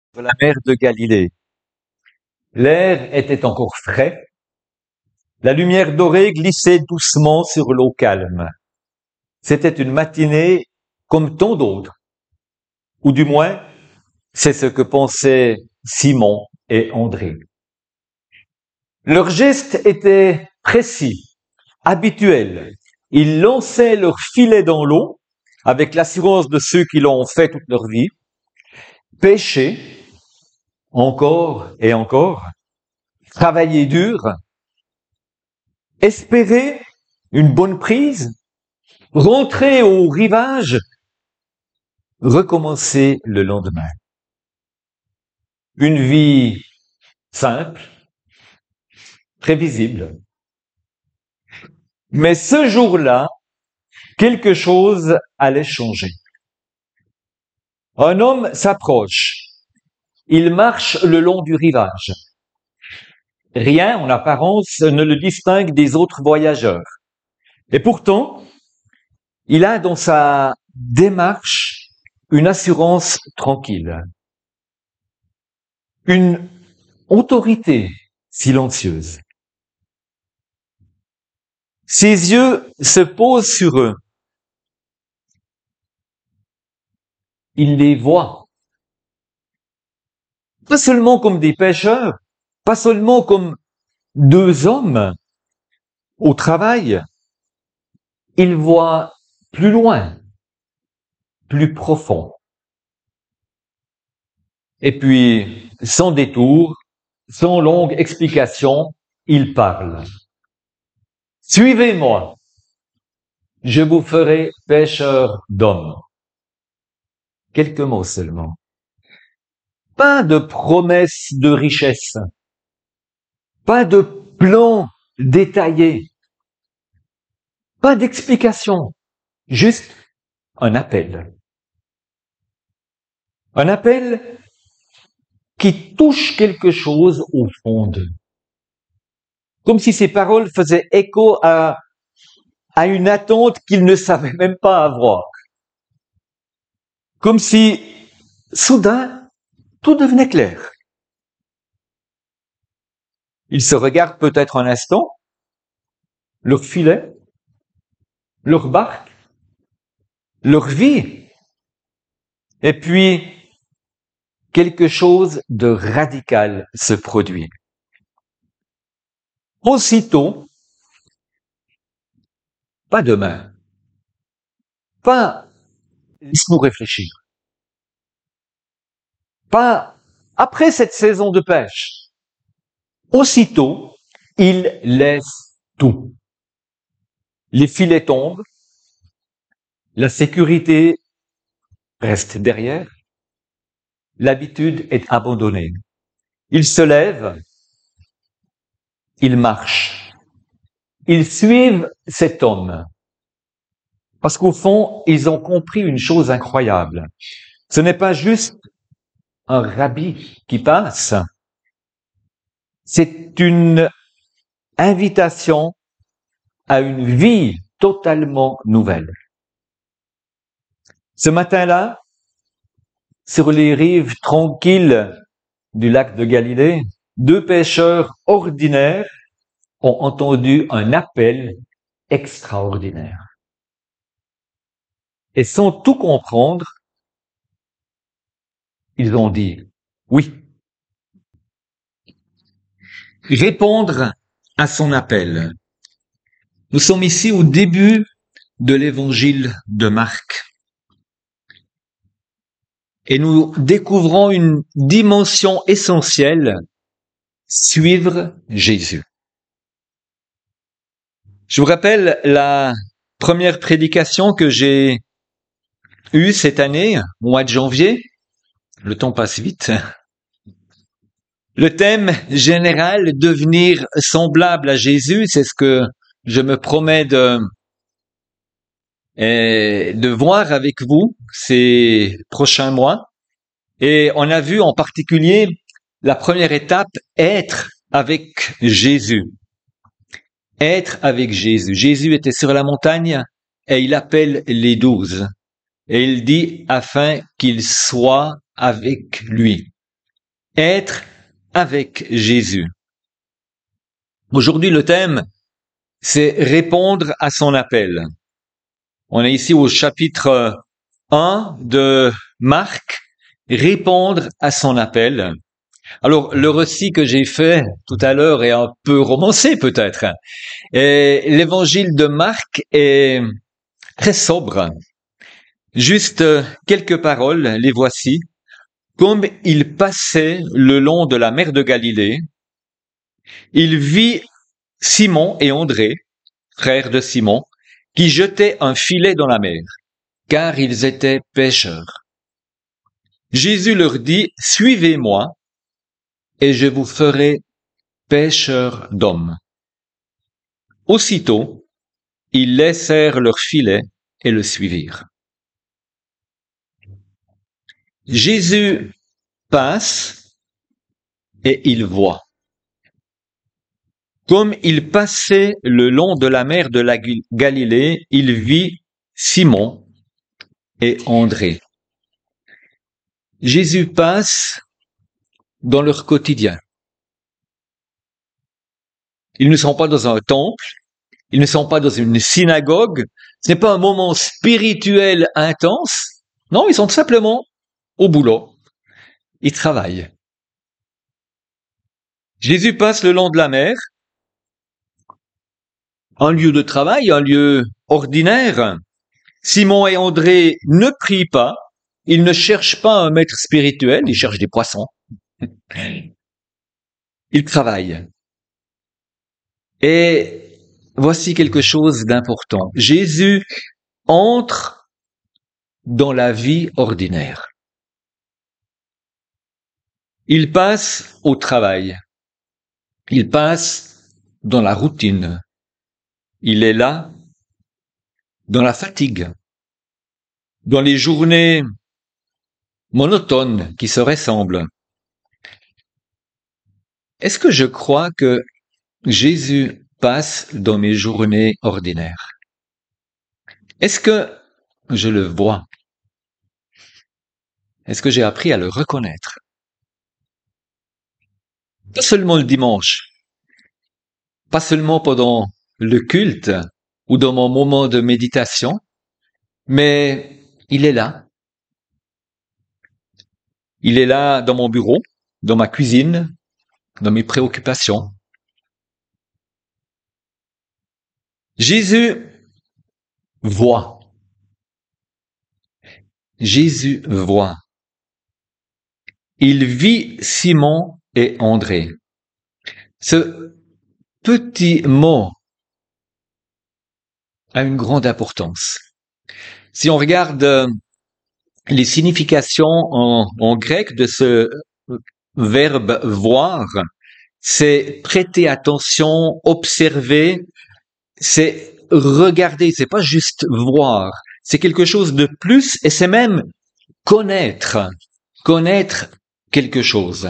sur la mer de Galilée. L'air était encore frais. La lumière dorée glissait doucement sur l'eau calme. C'était une matinée comme tant d'autres. Ou du moins, c'est ce que pensaient Simon et André. Leur geste était précis, habituel. Ils lançaient leur filet dans l'eau avec l'assurance de ceux qui l'ont fait toute leur vie, pêcher encore et encore, travailler dur, espérer une bonne prise, rentrer au rivage, recommencer le lendemain. Une vie simple, prévisible. Mais ce jour-là, quelque chose allait changer. Un homme s'approche. Il marche le long du rivage. Rien, en apparence, ne le distingue des autres voyageurs. Et pourtant, il a dans sa démarche une assurance tranquille, une autorité silencieuse. Ses yeux se posent sur eux. Il les voit. Pas seulement comme des pêcheurs, pas seulement comme deux hommes au travail. Il voit plus loin, plus profond. Et puis, sans détour, sans longue explication, il parle. Suivez-moi, je vous ferai pêcheurs d'hommes. Quelques mots seulement. Pas de promesses de richesse, pas de plan détaillé, pas d'explication, juste un appel. Un appel qui touche quelque chose au fond d'eux. Comme si ces paroles faisaient écho à une attente qu'ils ne savaient même pas avoir. Comme si, soudain, tout devenait clair. Ils se regardent peut-être un instant, leur filet, leur barque, leur vie, et puis quelque chose de radical se produit. Aussitôt, pas demain, pas laisse-nous réfléchir, pas après cette saison de pêche. Aussitôt, ils laissent tout. Les filets tombent, la sécurité reste derrière, l'habitude est abandonnée. Ils se lèvent, ils marchent, ils suivent cet homme. Parce qu'au fond, ils ont compris une chose incroyable. Ce n'est pas juste un rabbi qui passe, c'est une invitation à une vie totalement nouvelle. Ce matin-là, sur les rives tranquilles du lac de Galilée, deux pêcheurs ordinaires ont entendu un appel extraordinaire. Et sans tout comprendre, ils ont dit oui. Répondre à son appel. Nous sommes ici au début de l'évangile de Marc. Et nous découvrons une dimension essentielle, suivre Jésus. Je vous rappelle la première prédication que j'ai eue cette année, au mois de janvier. Le temps passe vite. Le thème général, devenir semblable à Jésus, c'est ce que je me promets de voir avec vous ces prochains mois. Et on a vu en particulier la première étape, être avec Jésus. Être avec Jésus. Jésus était sur la montagne et il appelle les 12. Et il dit afin qu'ils soient avec lui. être avec Jésus. Aujourd'hui, le thème, c'est répondre à son appel. On est ici au chapitre 1 de Marc, répondre à son appel. Alors, le récit que j'ai fait tout à l'heure est un peu romancé peut-être. Et l'évangile de Marc est très sobre. Juste quelques paroles, les voici. Comme il passait le long de la mer de Galilée, il vit Simon et André, frères de Simon, qui jetaient un filet dans la mer, car ils étaient pêcheurs. Jésus leur dit, « Suivez-moi, et je vous ferai pêcheurs d'hommes. » Aussitôt, ils laissèrent leur filet et le suivirent. Jésus passe et il voit. Comme il passait le long de la mer de la Galilée, il vit Simon et André. Jésus passe dans leur quotidien. Ils ne sont pas dans un temple, ils ne sont pas dans une synagogue, ce n'est pas un moment spirituel intense. Non, ils sont simplement au boulot. Ils travaillent. Jésus passe le long de la mer, un lieu de travail, un lieu ordinaire. Simon et André ne prient pas, ils ne cherchent pas un maître spirituel, ils cherchent des poissons. Ils travaillent. Et voici quelque chose d'important. Jésus entre dans la vie ordinaire. Il passe au travail. Il passe dans la routine. Il est là dans la fatigue, dans les journées monotones qui se ressemblent. Est-ce que je crois que Jésus passe dans mes journées ordinaires? Est-ce que je le vois? Est-ce que j'ai appris à le reconnaître? Pas seulement le dimanche, pas seulement pendant le culte ou dans mon moment de méditation, mais il est là. Il est là dans mon bureau, dans ma cuisine, dans mes préoccupations. Jésus voit. Jésus voit. Il vit Simon et André. Ce petit mot a une grande importance. Si on regarde les significations en grec de ce verbe voir, c'est prêter attention, observer, c'est regarder, c'est pas juste voir, c'est quelque chose de plus et c'est même connaître quelque chose.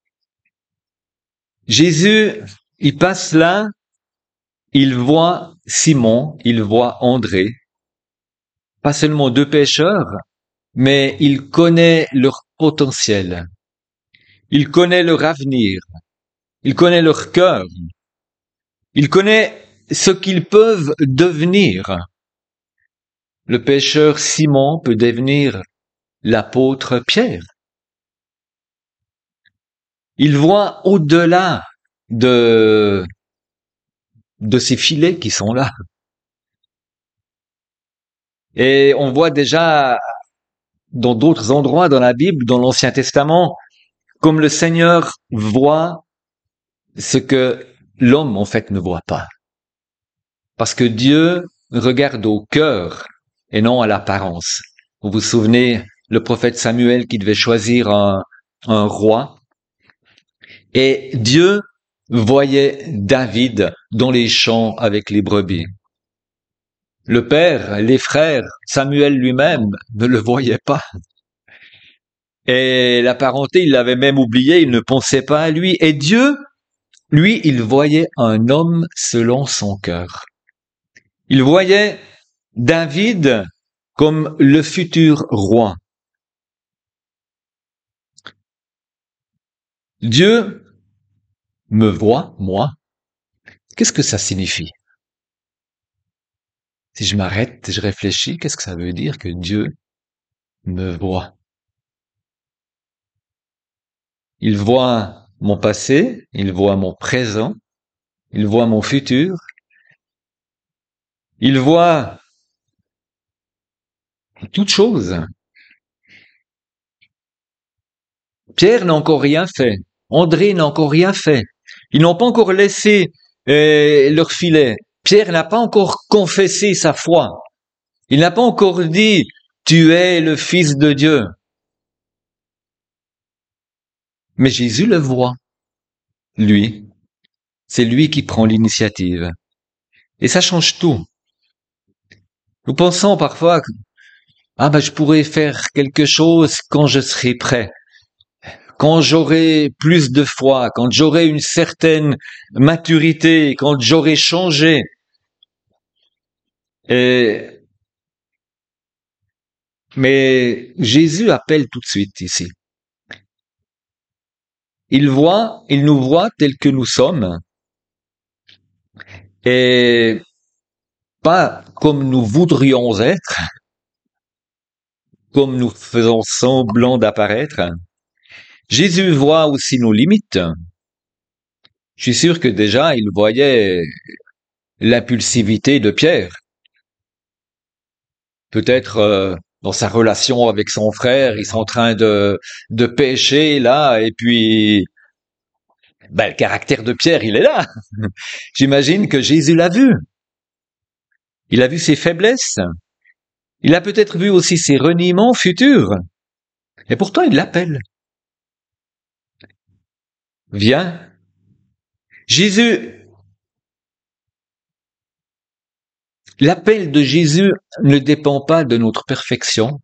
Jésus, il passe là, il voit Simon, il voit André, pas seulement deux pêcheurs, mais il connaît leur potentiel, il connaît leur avenir, il connaît leur cœur, il connaît ce qu'ils peuvent devenir. Le pêcheur Simon peut devenir l'apôtre Pierre. Il voit au-delà de ces filets qui sont là. Et on voit déjà dans d'autres endroits dans la Bible, dans l'Ancien Testament, comme le Seigneur voit ce que l'homme en fait ne voit pas. Parce que Dieu regarde au cœur et non à l'apparence. Vous vous souvenez, le prophète Samuel qui devait choisir un roi, et Dieu voyait David dans les champs avec les brebis. Le père, les frères, Samuel lui-même ne le voyait pas. Et la parenté, il l'avait même oublié, il ne pensait pas à lui. Et Dieu, lui, il voyait un homme selon son cœur. Il voyait David comme le futur roi. Dieu me voit, moi. Qu'est-ce que ça signifie? Si je m'arrête, je réfléchis, qu'est-ce que ça veut dire que Dieu me voit? Il voit mon passé, il voit mon présent, il voit mon futur, il voit toutes choses. Pierre n'a encore rien fait. André n'a encore rien fait. Ils n'ont pas encore laissé leur filet. Pierre n'a pas encore confessé sa foi. Il n'a pas encore dit « Tu es le Fils de Dieu ». Mais Jésus le voit. Lui, c'est lui qui prend l'initiative. Et ça change tout. Nous pensons parfois que je pourrais faire quelque chose quand je serai prêt, quand j'aurai plus de foi, quand j'aurai une certaine maturité, quand j'aurai changé. Mais Jésus appelle tout de suite ici. Il nous voit tels que nous sommes, et pas comme nous voudrions être, comme nous faisons semblant d'apparaître. Jésus voit aussi nos limites. Je suis sûr que déjà, il voyait l'impulsivité de Pierre. Peut-être dans sa relation avec son frère, ils sont en train de pécher là, et puis le caractère de Pierre, il est là. J'imagine que Jésus l'a vu. Il a vu ses faiblesses. Il a peut-être vu aussi ses reniements futurs. Et pourtant, il l'appelle. Viens. L'appel de Jésus ne dépend pas de notre perfection,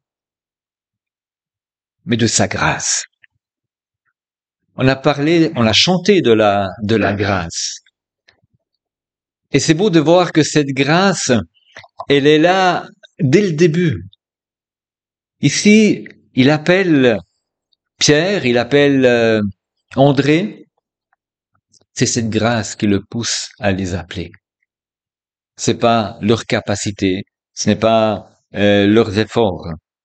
mais de sa grâce. On a chanté de la grâce. Et c'est beau de voir que cette grâce, elle est là dès le début. Ici, il appelle Pierre, il appelle André. C'est cette grâce qui le pousse à les appeler. C'est pas leur capacité, ce n'est pas leurs efforts.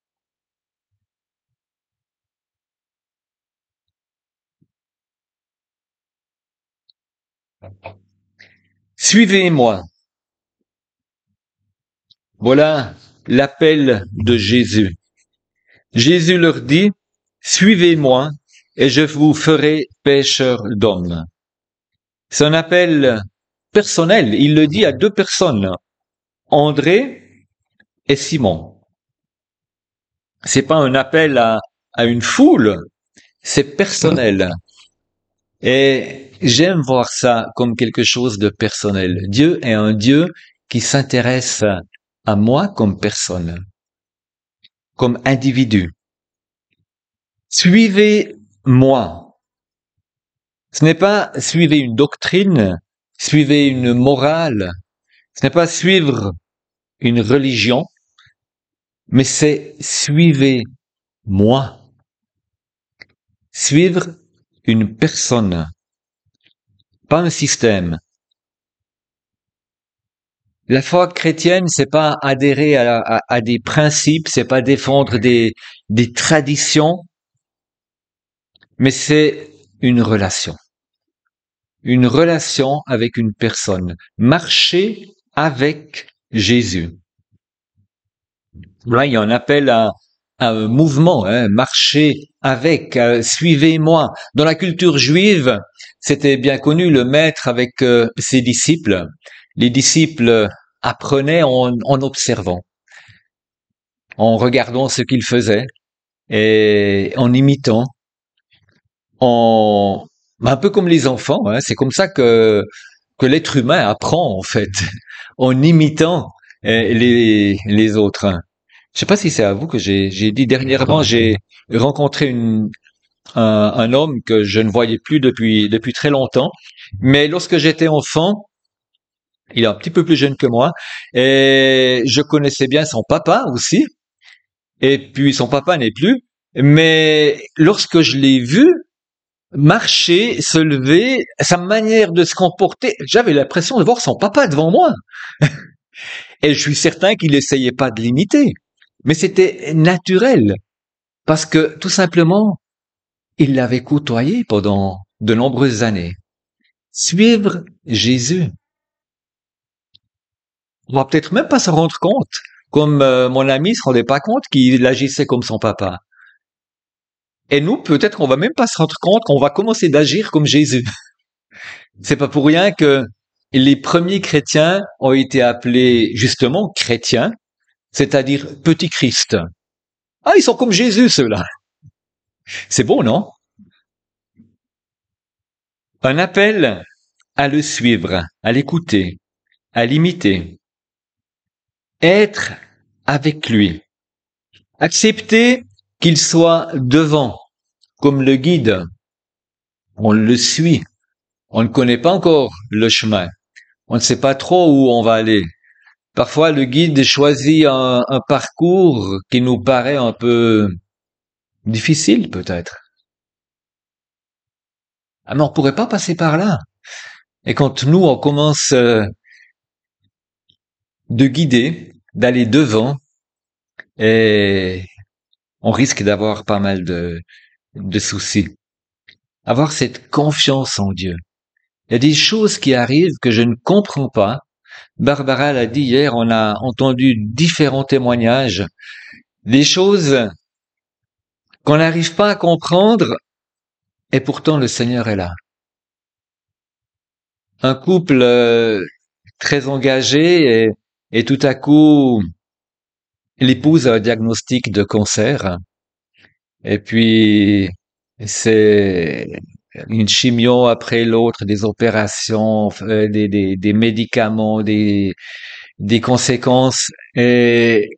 Suivez-moi. Voilà l'appel de Jésus. Jésus leur dit, suivez-moi et je vous ferai pêcheurs d'hommes. C'est un appel personnel. Il le dit à deux personnes, André et Simon. C'est pas un appel à une foule, c'est personnel. Et j'aime voir ça comme quelque chose de personnel. Dieu est un Dieu qui s'intéresse à moi comme personne, comme individu. Suivez-moi. Ce n'est pas suivez une doctrine, suivez une morale, ce n'est pas suivre une religion, mais c'est suivez-moi. Suivre une personne, pas un système. La foi chrétienne, c'est pas adhérer à des principes, c'est pas défendre des traditions, mais c'est une relation. Une relation avec une personne. Marcher avec Jésus. Là, il y a un appel à un mouvement, marcher avec, suivez-moi. Dans la culture juive, c'était bien connu, le maître avec ses disciples. Les disciples apprenaient en observant, en regardant ce qu'ils faisaient et en imitant, un peu comme les enfants. C'est comme ça que l'être humain apprend en fait, en imitant les autres. Je sais pas si c'est à vous que j'ai dit dernièrement, j'ai rencontré un homme que je ne voyais plus depuis très longtemps, mais lorsque j'étais enfant, il est un petit peu plus jeune que moi, et je connaissais bien son papa aussi, et puis son papa n'est plus, mais lorsque je l'ai vu, marcher, se lever, sa manière de se comporter, j'avais l'impression de voir son papa devant moi. Et je suis certain qu'il essayait pas de l'imiter. Mais c'était naturel. Parce que, tout simplement, il l'avait côtoyé pendant de nombreuses années. Suivre Jésus. On va peut-être même pas se rendre compte. Comme mon ami se rendait pas compte qu'il agissait comme son papa. Et nous, peut-être qu'on va même pas se rendre compte qu'on va commencer d'agir comme Jésus. C'est pas pour rien que les premiers chrétiens ont été appelés justement chrétiens, c'est-à-dire petit Christ. Ah, ils sont comme Jésus, ceux-là. C'est beau, non? Un appel à le suivre, à l'écouter, à l'imiter, être avec lui, accepter qu'il soit devant, comme le guide. On le suit. On ne connaît pas encore le chemin. On ne sait pas trop où on va aller. Parfois, le guide choisit un parcours qui nous paraît un peu difficile, peut-être. Ah, mais on pourrait pas passer par là. Et quand nous, on commence de guider, d'aller devant, et on risque d'avoir pas mal de soucis. Avoir cette confiance en Dieu. Il y a des choses qui arrivent que je ne comprends pas. Barbara l'a dit hier, on a entendu différents témoignages, des choses qu'on n'arrive pas à comprendre, et pourtant le Seigneur est là. Un couple très engagé et tout à coup, l'épouse a un diagnostic de cancer. Et puis, c'est une chimio après l'autre, des opérations, des médicaments, des conséquences. Et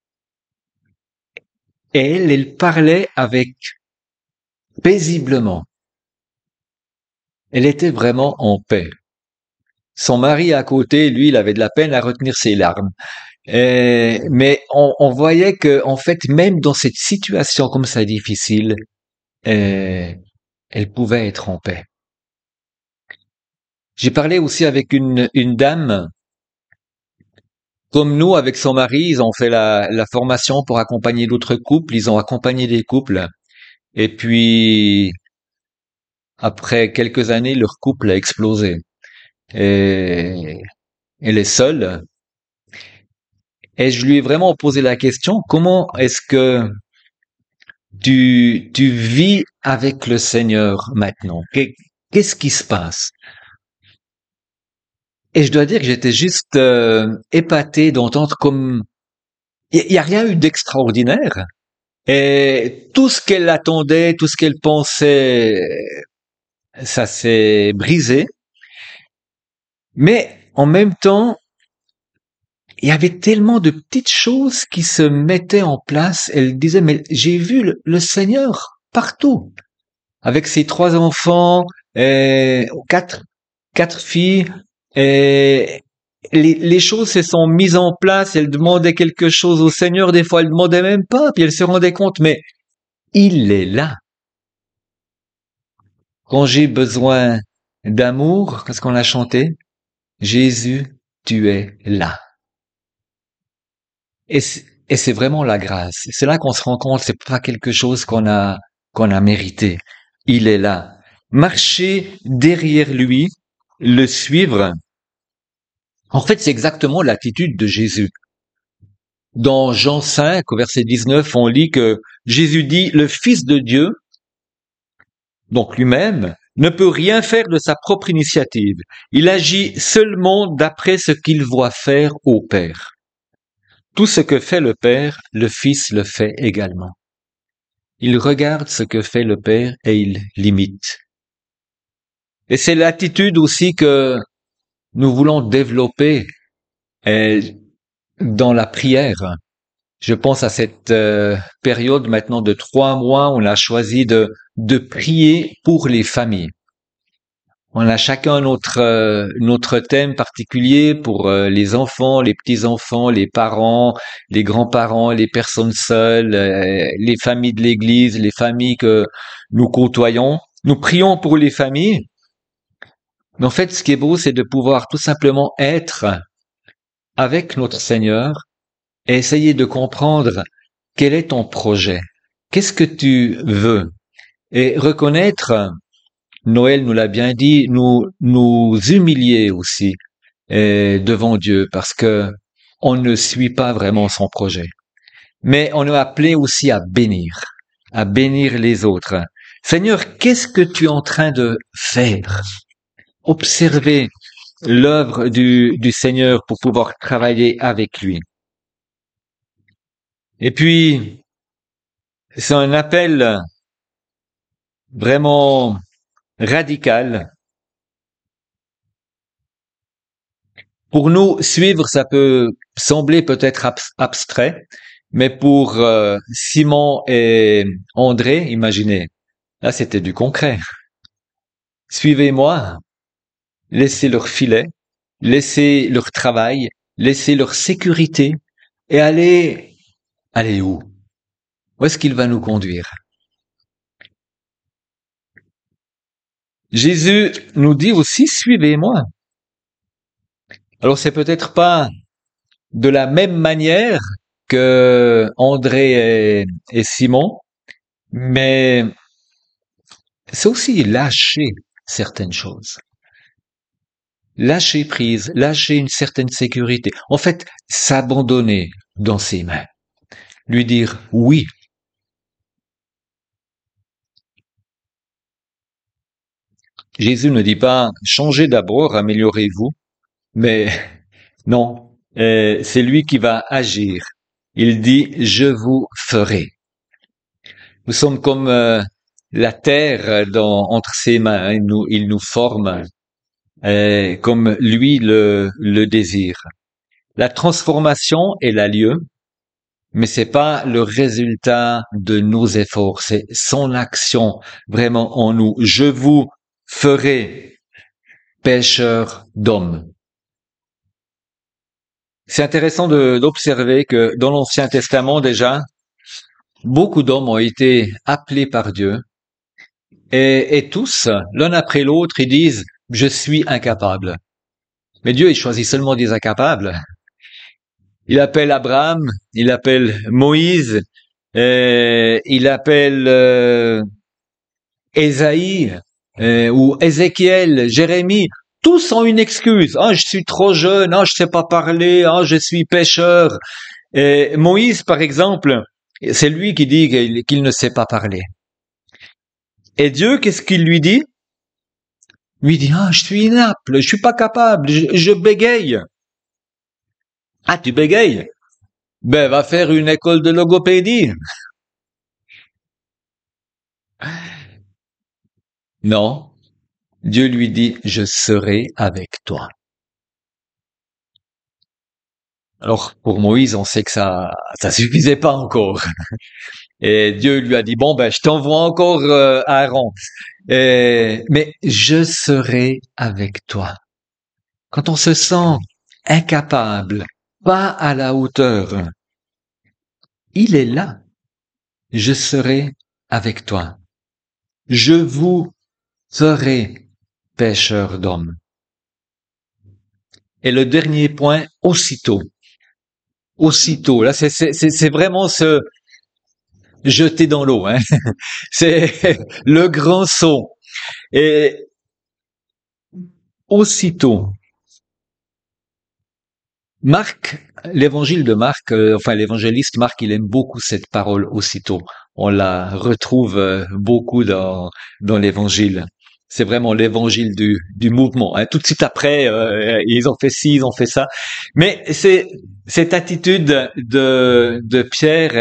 elle parlait avec paisiblement. Elle était vraiment en paix. Son mari à côté, lui, il avait de la peine à retenir ses larmes. Mais on voyait que, en fait, même dans cette situation comme ça difficile, elle pouvait être en paix. J'ai parlé aussi avec une dame, comme nous, avec son mari, ils ont fait la formation pour accompagner d'autres couples, ils ont accompagné des couples, et puis, après quelques années, leur couple a explosé. Et elle est seule, et je lui ai vraiment posé la question, comment est-ce que tu vis avec le Seigneur maintenant? Qu'est-ce qui se passe? Et je dois dire que j'étais juste épaté d'entendre comme il y a rien eu d'extraordinaire. Et tout ce qu'elle attendait, tout ce qu'elle pensait, ça s'est brisé. Mais en même temps, il y avait tellement de petites choses qui se mettaient en place. Elle disait, mais j'ai vu le Seigneur partout. Avec ses 3 enfants, et quatre filles, et les choses se sont mises en place. Elle demandait quelque chose au Seigneur, des fois elle demandait même pas, puis elle se rendait compte, mais il est là. Quand j'ai besoin d'amour, qu'est-ce qu'on a chanté? Jésus, tu es là. Et c'est vraiment la grâce. C'est là qu'on se rend compte, c'est pas quelque chose qu'on a mérité. Il est là. Marcher derrière lui, le suivre. En fait, c'est exactement l'attitude de Jésus. Dans Jean 5, au verset 19, on lit que Jésus dit, le Fils de Dieu, donc lui-même, ne peut rien faire de sa propre initiative. Il agit seulement d'après ce qu'il voit faire au Père. Tout ce que fait le Père, le Fils le fait également. Il regarde ce que fait le Père et il l'imite. Et c'est l'attitude aussi que nous voulons développer dans la prière. Je pense à cette période maintenant de 3 mois, on a choisi de prier pour les familles. On a chacun notre thème particulier pour les enfants, les petits-enfants, les parents, les grands-parents, les personnes seules, les familles de l'Église, les familles que nous côtoyons. Nous prions pour les familles, mais en fait, ce qui est beau, c'est de pouvoir tout simplement être avec notre Seigneur et essayer de comprendre quel est ton projet. Qu'est-ce que tu veux? Et reconnaître, Noël nous l'a bien dit, nous humilier aussi devant Dieu parce que on ne suit pas vraiment son projet. Mais on est appelé aussi à bénir les autres. Seigneur, qu'est-ce que tu es en train de faire? Observer l'œuvre du Seigneur pour pouvoir travailler avec lui. Et puis, c'est un appel vraiment radical. Pour nous, suivre, ça peut sembler peut-être abstrait, mais pour Simon et André, imaginez, là c'était du concret. Suivez-moi, laissez leur filet, laissez leur travail, laissez leur sécurité et allez où? Où est-ce qu'il va nous conduire? Jésus nous dit aussi, suivez-moi. Alors c'est peut-être pas de la même manière que André et Simon, mais c'est aussi lâcher certaines choses. Lâcher prise, lâcher une certaine sécurité. En fait, s'abandonner dans ses mains. Lui dire oui. Jésus ne dit pas changez d'abord, améliorez-vous, mais non, c'est lui qui va agir. Il dit je vous ferai. Nous sommes comme la terre entre ses mains. Hein, il nous forme comme lui le désire. La transformation est la lieu, mais c'est pas le résultat de nos efforts, c'est son action vraiment en nous. Je vous ferai pêcheurs d'hommes. C'est intéressant d'observer que dans l'Ancien Testament déjà, beaucoup d'hommes ont été appelés par Dieu et tous, l'un après l'autre, ils disent « je suis incapable ». Mais Dieu, il choisit seulement des incapables. Il appelle Abraham, il appelle Moïse, il appelle Ésaïe ou Ézéchiel, Jérémie. Tous ont une excuse. Ah, je suis trop jeune. Ah, je sais pas parler. Ah, je suis pécheur. Et Moïse, par exemple, c'est lui qui dit qu'il ne sait pas parler. Et Dieu, qu'est-ce qu'il lui dit? Lui dit, ah, je suis inapte, je suis pas capable, je bégaye. Ah, tu bégayes? Ben, va faire une école de logopédie. Non. Dieu lui dit, je serai avec toi. Alors, pour Moïse, on sait que ça suffisait pas encore. Et Dieu lui a dit, bon, ben, je t'envoie encore Aaron. Mais je serai avec toi. Quand on se sent incapable, pas à la hauteur, il est là. Je serai avec toi. Je vous ferai pêcheurs d'hommes. Et le dernier point, aussitôt. Aussitôt. Là, c'est vraiment se jeter dans l'eau. Hein. C'est le grand saut. Et aussitôt. Marc, l'évangile de Marc, enfin l'évangéliste Marc, il aime beaucoup cette parole aussitôt. On la retrouve beaucoup dans l'évangile. C'est vraiment l'évangile du mouvement. Hein. Tout de suite après, ils ont fait ci, ils ont fait ça. Mais c'est cette attitude de Pierre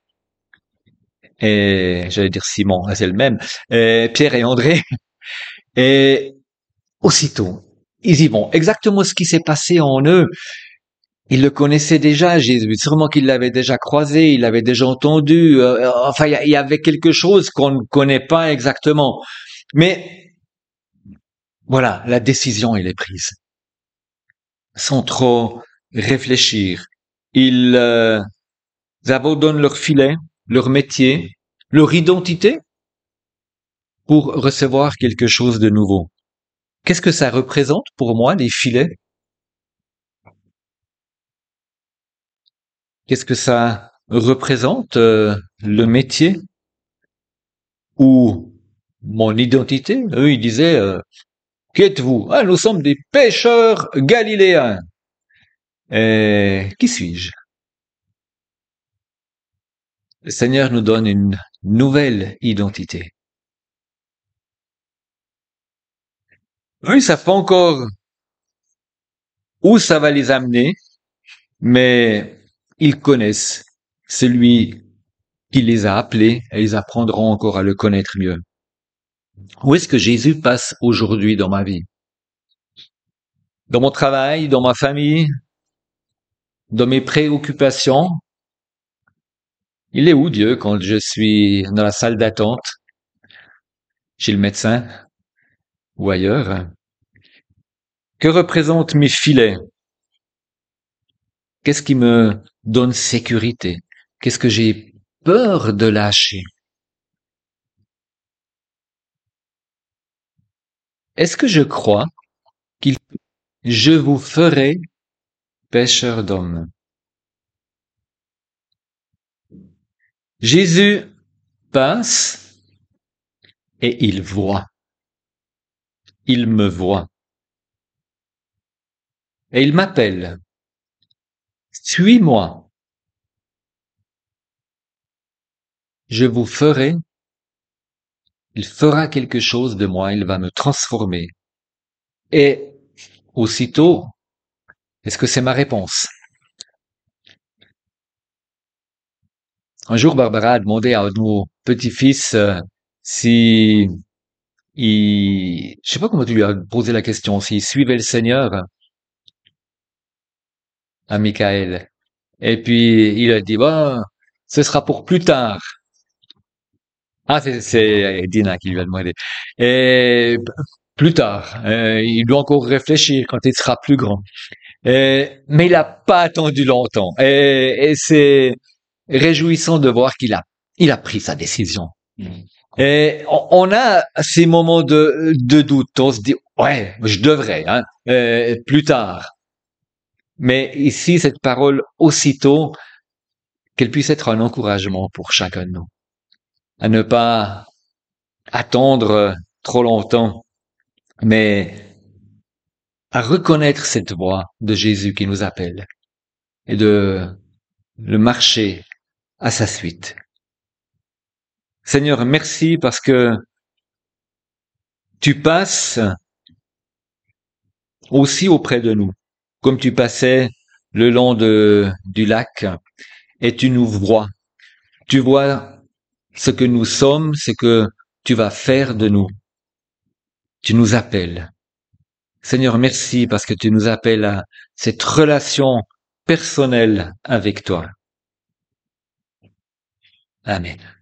et j'allais dire Simon, c'est le même, Pierre et André, et aussitôt, ils y vont. Exactement ce qui s'est passé en eux. Il le connaissait déjà, Jésus. Sûrement qu'il l'avait déjà croisé, il l'avait déjà entendu. Enfin, il y avait quelque chose qu'on ne connaît pas exactement. Mais voilà, la décision, elle est prise. Sans trop réfléchir. Ils abandonnent leur filet, leur métier, leur identité. pour recevoir quelque chose de nouveau. Qu'est-ce que ça représente pour moi, les filets? Qu'est-ce que ça représente, le métier ou mon identité? Eux, ils disaient, qui êtes-vous? Ah, nous sommes des pêcheurs galiléens. Et qui suis-je? Le Seigneur nous donne une nouvelle identité. Eux, ils savent pas encore où ça va les amener, mais ils connaissent celui qui les a appelés et ils apprendront encore à le connaître mieux. Où est-ce que Jésus passe aujourd'hui dans ma vie? Dans mon travail, dans ma famille, dans mes préoccupations? Il est où Dieu quand je suis dans la salle d'attente, chez le médecin ou ailleurs? Que représentent mes filets? Qu'est-ce qui me donne sécurité? Qu'est-ce que j'ai peur de lâcher? Est-ce que je crois qu'il je vous ferai pêcheurs d'hommes? Jésus passe et il voit. Il me voit. Et il m'appelle. Suis-moi. Je vous ferai. Il fera quelque chose de moi. Il va me transformer. Et aussitôt, est-ce que c'est ma réponse? Un jour, Barbara a demandé à nos petits-fils si je sais pas comment tu lui as posé la question, s'il suivait le Seigneur à Michael. Et puis, il a dit, bah, ce sera pour plus tard. Ah, c'est Dina qui lui a demandé. Et plus tard, il doit encore réfléchir quand il sera plus grand. Mais il n'a pas attendu longtemps. Et c'est réjouissant de voir il a pris sa décision. Et on a ces moments de doute. On se dit, ouais, je devrais, hein, plus tard. Mais ici, cette parole, aussitôt, qu'elle puisse être un encouragement pour chacun de nous, à ne pas attendre trop longtemps, mais à reconnaître cette voix de Jésus qui nous appelle et de le marcher à sa suite. Seigneur, merci parce que tu passes aussi auprès de nous, comme tu passais le long du lac et tu nous vois. Tu vois ce que nous sommes, ce que tu vas faire de nous. Tu nous appelles. Seigneur, merci parce que tu nous appelles à cette relation personnelle avec toi. Amen.